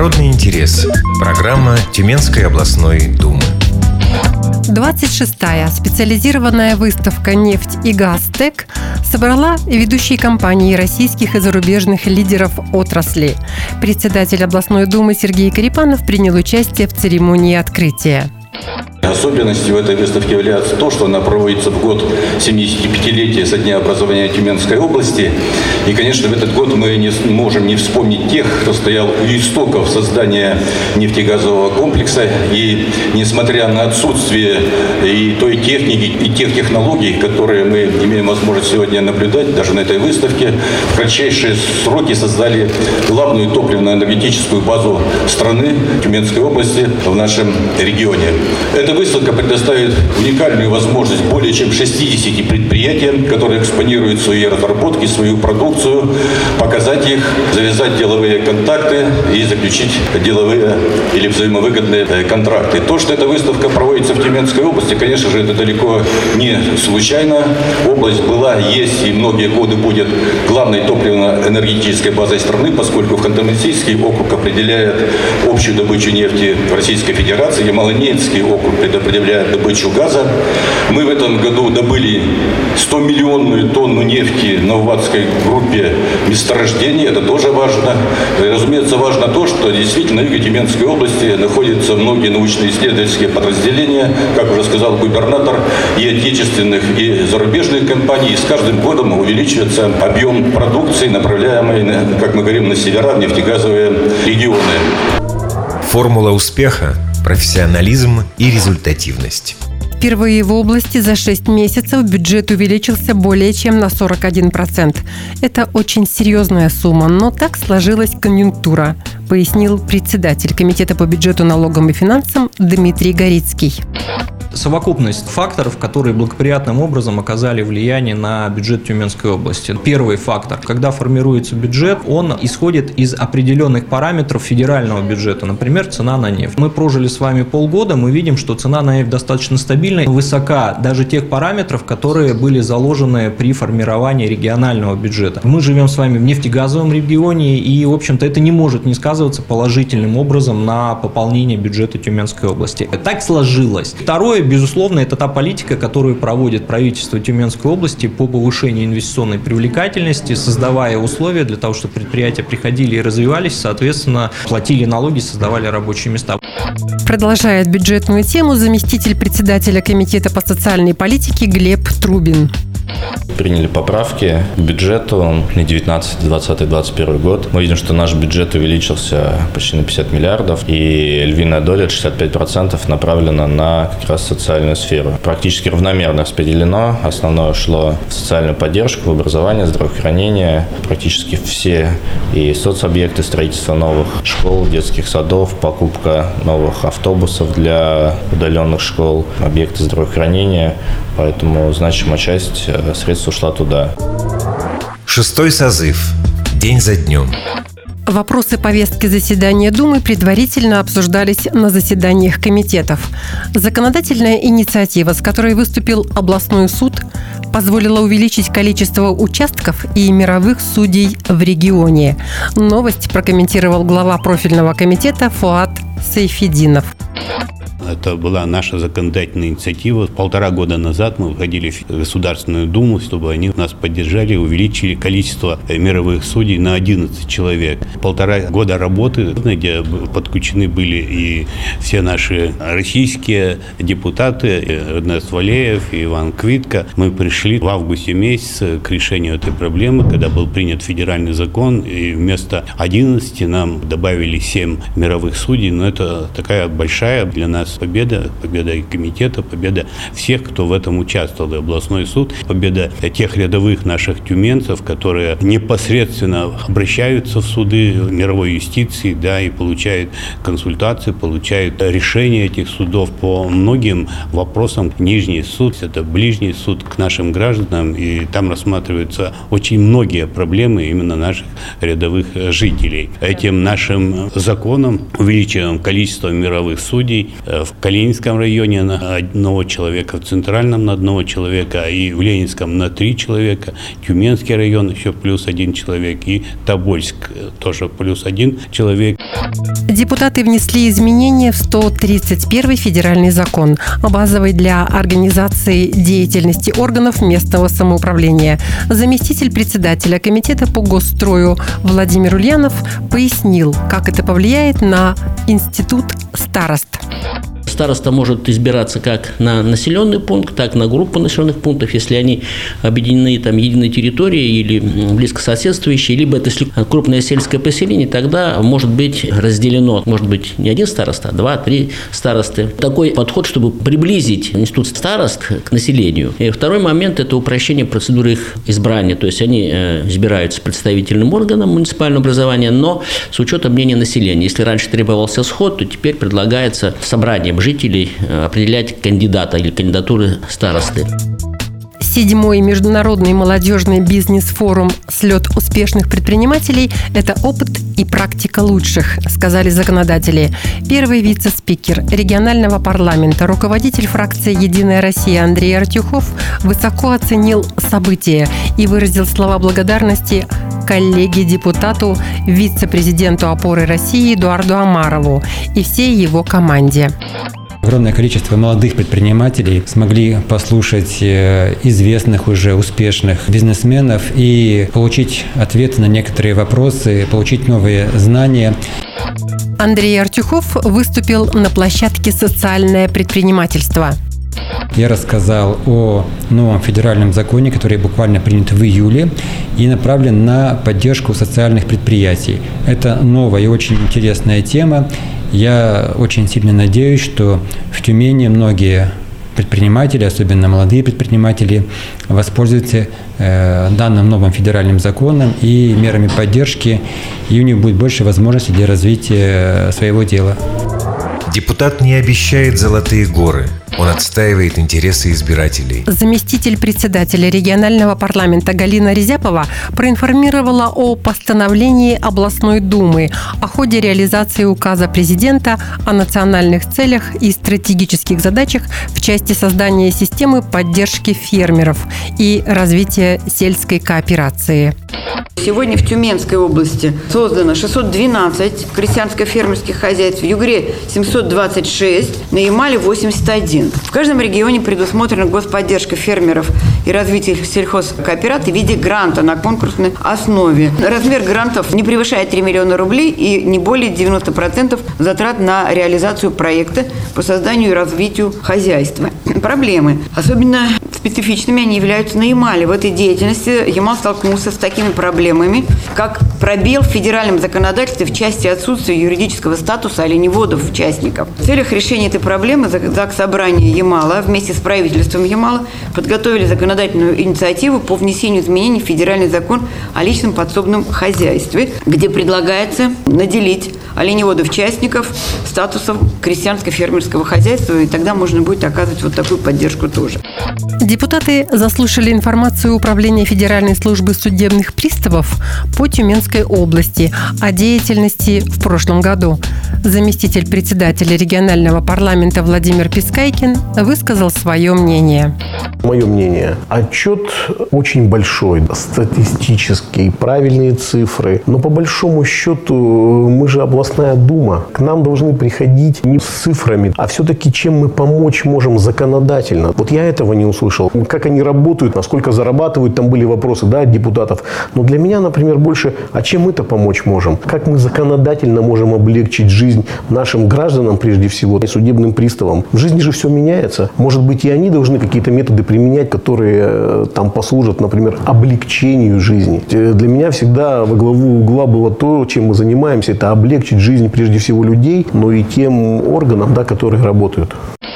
Народный интерес. Программа Тюменской областной думы. 26-я специализированная выставка «Нефть и газ ТЭК» собрала ведущие компании российских и зарубежных лидеров отрасли. Председатель областной думы Сергей Карипанов принял участие в церемонии открытия. Особенностью этой выставки является то, что она проводится в год 75-летия со дня образования Тюменской области. И, конечно, в этот год мы не можем не вспомнить тех, кто стоял у истоков создания нефтегазового комплекса. И несмотря на отсутствие и той техники, и тех технологий, которые мы имеем возможность сегодня наблюдать, даже на этой выставке, в кратчайшие сроки создали главную топливно-энергетическую базу страны, Тюменской области, в нашем регионе. Эта выставка предоставит уникальную возможность более чем 60 предприятиям, которые экспонируют свои разработки, свою продукцию, показать их, завязать деловые контакты и заключить деловые или взаимовыгодные контракты. То, что эта выставка проводится в Тюменской области, конечно же, это далеко не случайно. Область была, есть и многие годы будет главной топливно-энергетической базой страны, поскольку Ханты-Мансийский округ определяет общую добычу нефти в Российской Федерации, Ямало-Ненецкий округ предопределяет добычу газа. Мы в этом году добыли 100-миллионную тонну нефти на Уватской группе месторождений. Это тоже важно. И, разумеется, важно то, что действительно на юге Тюменской области находятся многие научно-исследовательские подразделения, как уже сказал губернатор, и отечественных, и зарубежных компаний. И с каждым годом увеличивается объем продукции, направляемой, как мы говорим, на севера, в нефтегазовые регионы. Формула успеха – профессионализм и результативность. Впервые в области за 6 месяцев бюджет увеличился более чем на 41%. Это очень серьезная сумма, но так сложилась конъюнктура, пояснил председатель Комитета по бюджету, налогам и финансам Дмитрий Горицкий. Совокупность факторов, которые благоприятным образом оказали влияние на бюджет Тюменской области. Первый фактор. Когда формируется бюджет, он исходит из определенных параметров федерального бюджета, например, цена на нефть. Мы прожили с вами полгода, мы видим, что цена на нефть достаточно стабильна, высока даже тех параметров, которые были заложены при формировании регионального бюджета. Мы живем с вами в нефтегазовом регионе, и, в общем-то, это не может не сказываться положительным образом на пополнение бюджета Тюменской области. Так сложилось. Второе, безусловно, это та политика, которую проводит правительство Тюменской области по повышению инвестиционной привлекательности, создавая условия для того, чтобы предприятия приходили и развивались, соответственно, платили налоги, создавали рабочие места. Продолжает бюджетную тему заместитель председателя Комитета по социальной политике Глеб Трубин. Приняли поправки к бюджету на 19, 20, 21 год. Мы видим, что наш бюджет увеличился почти на 50 миллиардов, и львиная доля, 65%, направлена на как раз социальную сферу. Практически равномерно распределено. Основное шло в социальную поддержку, в образование, здравоохранение. Практически все и соцобъекты, строительство новых школ, детских садов, покупка новых автобусов для удаленных школ, объекты здравоохранения. Поэтому значимая часть средств ушла туда. 6-й созыв. День за днем. Вопросы повестки заседания Думы предварительно обсуждались на заседаниях комитетов. Законодательная инициатива, с которой выступил областной суд, позволила увеличить количество участков и мировых судей в регионе. Новость прокомментировал глава профильного комитета Фуат Сайфединов. Это была наша законодательная инициатива. 1,5 года назад мы выходили в Государственную Думу, чтобы они нас поддержали, увеличили количество мировых судей на 11 человек. 1,5 года работы, где подключены были и все наши российские депутаты, Эрнест Валеев и Иван Квитко. Мы пришли в августе месяце к решению этой проблемы, когда был принят федеральный закон, и вместо 11 нам добавили 7 мировых судей. Но это такая большая для нас победа и комитета, победа всех, кто в этом участвовал, и областной суд, победа тех рядовых наших тюменцев, которые непосредственно обращаются в суды мировой юстиции, да, и получают консультации, получают решения этих судов по многим вопросам. Нижний суд – это ближний суд к нашим гражданам, и там рассматриваются очень многие проблемы именно наших рядовых жителей. Этим нашим законом, увеличиваем количество мировых судей, в Калининском районе на 1 человека, в Центральном на 1 человека, и в Ленинском на 3 человека, Тюменский район еще плюс 1 человек, и Тобольск тоже плюс 1 человек. Депутаты внесли изменения в 131 федеральный закон, базовый для организации деятельности органов местного самоуправления. Заместитель председателя комитета по госстрою Владимир Ульянов пояснил, как это повлияет на институт старост. Староста может избираться как на населенный пункт, так и на группу населенных пунктов, если они объединены там единой территорией или близко соседствующие, либо это если крупное сельское поселение, тогда может быть разделено, может быть не один староста, а 2-3 старосты. Такой подход, чтобы приблизить институт старост к населению. И второй момент – это упрощение процедуры их избрания, то есть они избираются представительным органом муниципального образования, но с учетом мнения населения. Если раньше требовался сход, то теперь предлагается собранием жителей определять кандидата или кандидатуры старосты. 7-й международный молодежный бизнес-форум «Слет успешных предпринимателей» – это опыт и практика лучших, сказали законодатели. Первый вице-спикер регионального парламента, руководитель фракции «Единая Россия» Андрей Артюхов высоко оценил событие и выразил слова благодарности коллеге-депутату, вице-президенту «Опоры России» Эдуарду Амарову и всей его команде. Огромное количество молодых предпринимателей смогли послушать известных уже успешных бизнесменов и получить ответы на некоторые вопросы, получить новые знания. Андрей Артюхов выступил на площадке «Социальное предпринимательство». Я рассказал о новом федеральном законе, который буквально принят в июле и направлен на поддержку социальных предприятий. Это новая и очень интересная тема. Я очень сильно надеюсь, что в Тюмени многие предприниматели, особенно молодые предприниматели, воспользуются данным новым федеральным законом и мерами поддержки, и у них будет больше возможностей для развития своего дела. Депутат не обещает золотые горы. Он отстаивает интересы избирателей. Заместитель председателя регионального парламента Галина Резяпова проинформировала о постановлении областной думы о ходе реализации указа президента о национальных целях и стратегических задачах в части создания системы поддержки фермеров и развития сельской кооперации. Сегодня в Тюменской области создано 612 крестьянско-фермерских хозяйств, в Югре 726, на Ямале 81. В каждом регионе предусмотрена господдержка фермеров и развитие сельхозкооперации в виде гранта на конкурсной основе. Размер грантов не превышает 3 миллиона рублей и не более 90% затрат на реализацию проекта по созданию и развитию хозяйства. Проблемы. Особенно специфичными они являются на Ямале. В этой деятельности Ямал столкнулся с такими проблемами, как пробел в федеральном законодательстве в части отсутствия юридического статуса оленеводов-участников. В целях решения этой проблемы Заксобрание Ямала вместе с правительством Ямала подготовили законодательную инициативу по внесению изменений в федеральный закон о личном подсобном хозяйстве, где предлагается наделить оленеводов-участников статусом крестьянско-фермерского хозяйства, и тогда можно будет оказывать вот такую поддержку тоже. Депутаты заслушали информацию Управления Федеральной службы судебных приставов по Тюменской области о деятельности в прошлом году. Заместитель председателя регионального парламента Владимир Пискайкин высказал свое мнение. Мое мнение, отчет очень большой, статистический, правильные цифры. Но по большому счету мы же областная дума. К нам должны приходить не с цифрами, а все-таки чем мы помочь можем законодательно. Вот я этого не услышал. Как они работают, насколько зарабатывают, там были вопросы, да, от депутатов. Но для меня, например, больше, а чем мы-то помочь можем? Как мы законодательно можем облегчить жизнь нашим гражданам, прежде всего, и судебным приставам? В жизни же все меняется. Может быть, и они должны какие-то методы применять, которые там послужат, например, облегчению жизни. Для меня всегда во главу угла было то, чем мы занимаемся, это облегчить жизнь прежде всего людей, но и тем органам, да, которые работают.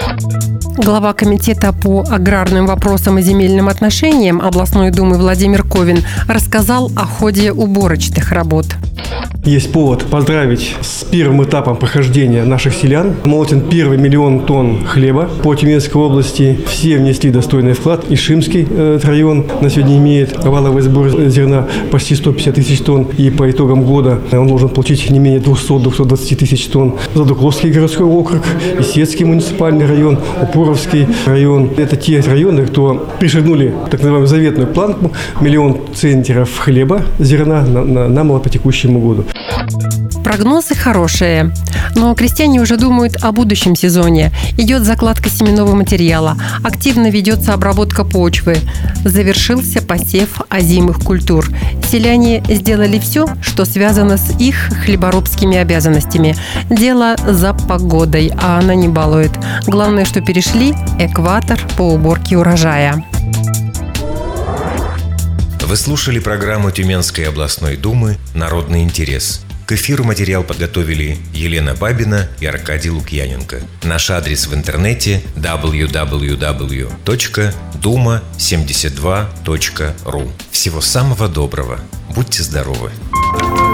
Глава комитета по аграрным вопросам и земельным отношениям областной думы Владимир Ковин рассказал о ходе уборочных работ. Есть повод поздравить с первым этапом прохождения наших селян. Молотен первый 1 миллион тонн хлеба по Тюменской области. Все внесли достойный вклад. Ишимский район на сегодня имеет валовый сбор зерна почти 150 тысяч тонн. И по итогам года он должен получить не менее 200-220 тысяч тонн. Задукловский городской округ, Исетский муниципальный район, Упоровский район. Это те районы, кто пришагнули так называемую заветную планку 1 миллион центнеров хлеба, зерна на по текущему году. Прогнозы хорошие, но крестьяне уже думают о будущем сезоне. Идет закладка семенного материала, активно ведется обработка почвы, завершился посев озимых культур. Селяне сделали все, что связано с их хлеборобскими обязанностями. Дело за погодой, а она не балует. Главное, что перешли экватор по уборке урожая. Вы слушали программу Тюменской областной думы «Народный интерес». К эфиру материал подготовили Елена Бабина и Аркадий Лукьяненко. Наш адрес в интернете www.duma72.ru. Всего самого доброго. Будьте здоровы.